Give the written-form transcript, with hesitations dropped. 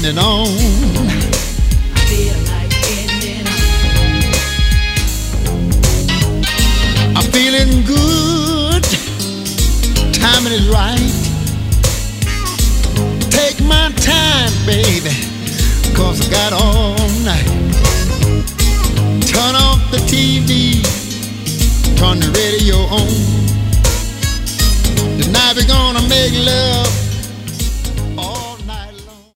ending on. I feel like ending on. I'm feeling good, timing is right. Take my time, baby, 'cause I got all night. Turn off the TV, turn the radio on. Tonight we're gonna make love